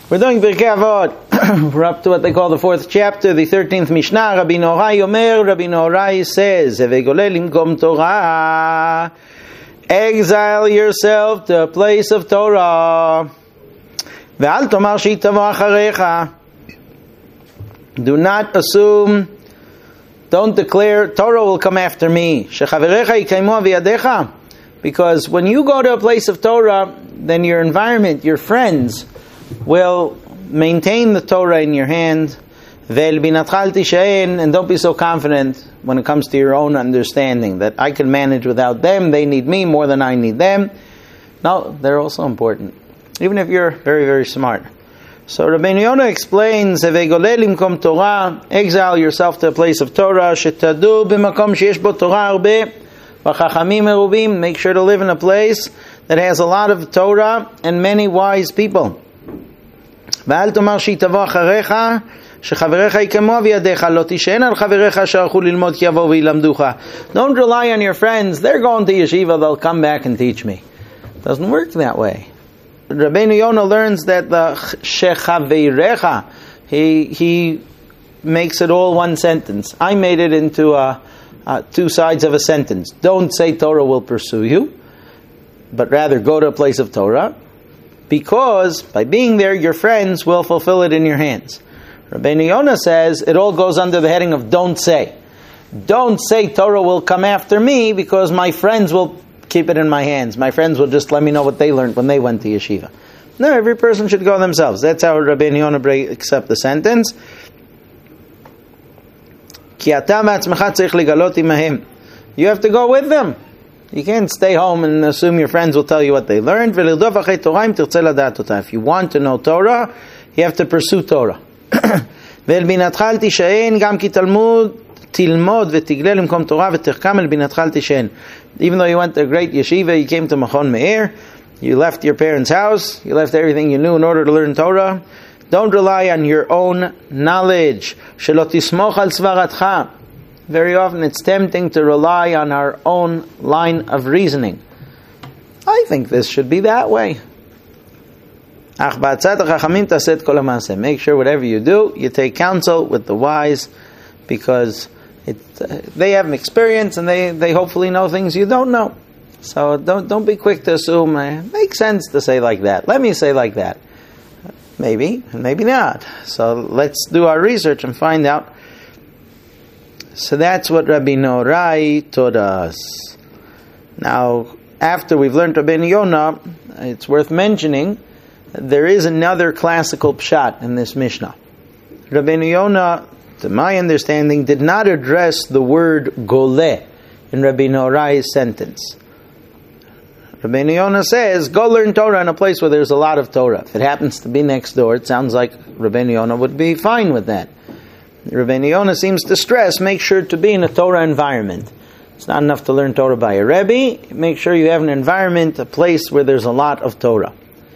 We're doing Pirkei Avot. We're up to what they call the 4th chapter, the 13th Mishnah. Rabbi Norai Omer, Rabbi Norai says, Evegolel imkom Torah, exile yourself to a place of Torah. Ve'al tomar shehi tavo acharecha. Do not assume, don't declare, Torah will come after me. Shechaverecha yikaimu aviyadecha. Because when you go to a place of Torah, then your environment, your friends, will maintain the Torah in your hand. And don't be so confident when it comes to your own understanding that I can manage without them, they need me more than I need them. No, they're also important, even if you're very, very smart. So Rabbeinu Yonah explains, exile yourself to a place of Torah, make sure to live in a place that has a lot of Torah and many wise people. Don't rely on your friends. They're going to yeshiva, they'll come back and teach me. It doesn't work that way. Rabbeinu Yonah learns that the shechaverecha, he makes it all one sentence. I made it into two sides of a sentence. Don't say Torah will pursue you, but rather go to a place of Torah, because by being there, your friends will fulfill it in your hands. Rabbeinu Yonah says it all goes under the heading of don't say. Don't say Torah will come after me, because my friends will keep it in my hands. My friends will just let me know what they learned when they went to yeshiva. No, every person should go themselves. That's how Rabbeinu Yonah breaks up the sentence. You have to go with them. You can't stay home and assume your friends will tell you what they learned. If you want to know Torah, you have to pursue Torah. Even though you went to a great yeshiva, you came to Machon Meir, you left your parents' house, you left everything you knew in order to learn Torah, don't rely on your own knowledge. Very often it's tempting to rely on our own line of reasoning. I think this should be that way. Make sure whatever you do, you take counsel with the wise, because they have experience and they hopefully know things you don't know. So don't be quick to assume it makes sense to say like that. Let me say like that. Maybe, and maybe not. So let's do our research and find out. So that's what Rabbi Norai taught us. Now, after we've learned Rabbeinu Yonah, it's worth mentioning there is another classical pshat in this Mishnah. Rabbeinu Yonah, to my understanding, did not address the word goleh in Rabbi Norai's sentence. Rabbeinu Yonah says, go learn Torah in a place where there's a lot of Torah. If it happens to be next door, it sounds like Rabbeinu Yonah would be fine with that. Rabbeinu Yonah seems to stress, make sure to be in a Torah environment. It's not enough to learn Torah by a Rebbe. Make sure you have an environment, a place where there's a lot of Torah.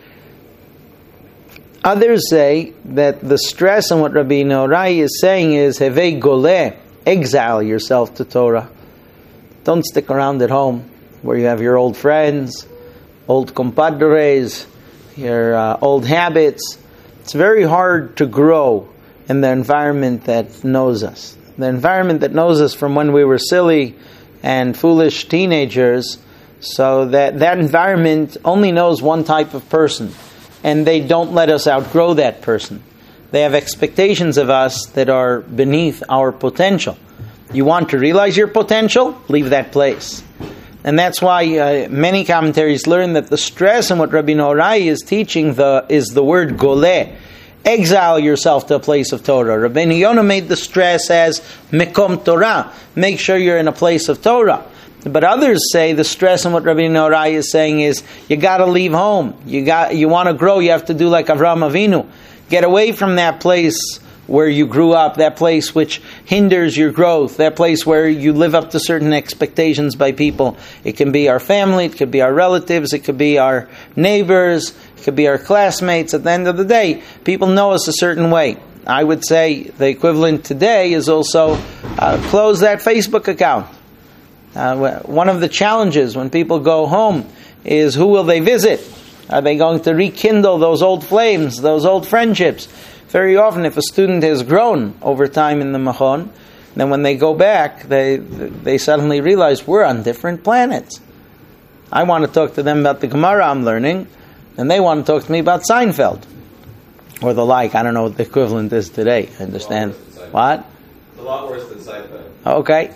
Others say that the stress on what Rabbi Norai is saying is, Hevei goleh, exile yourself to Torah. Don't stick around at home where you have your old friends, old compadres, your old habits. It's very hard to grow in the environment that knows us. The environment that knows us from when we were silly and foolish teenagers, so that environment only knows one type of person, and they don't let us outgrow that person. They have expectations of us that are beneath our potential. You want to realize your potential? Leave that place. And that's why many commentaries learn that the stress in what Rabbi Norai is teaching is the word goleh. Exile yourself to a place of Torah. Rabbeinu Yonah made the stress as mekom Torah. Make sure you're in a place of Torah. But others say the stress in what Rabbi Norai is saying is you got to leave home. You want to grow. You have to do like Avraham Avinu. Get away from that place where you grew up, that place which hinders your growth, that place where you live up to certain expectations by people. It can be our family, it could be our relatives, it could be our neighbors, it could be our classmates. At the end of the day, people know us a certain way. I would say the equivalent today is also close that Facebook account. One of the challenges when people go home is who will they visit? Are they going to rekindle those old flames, those old friendships? Very often, if a student has grown over time in the Machon, then when they go back, they suddenly realize we're on different planets. I want to talk to them about the Gemara I'm learning, and they want to talk to me about Seinfeld. Or the like. I don't know what the equivalent is today. I understand. What? It's a lot worse than Seinfeld. Okay.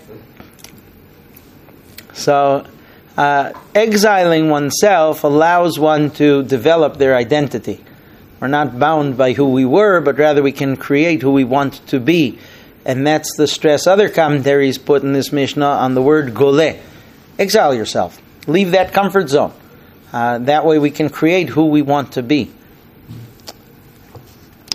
So, exiling oneself allows one to develop their identity. We're not bound by who we were, but rather we can create who we want to be. And that's the stress other commentaries put in this Mishnah on the word goleh. Exile yourself. Leave that comfort zone. That way we can create who we want to be.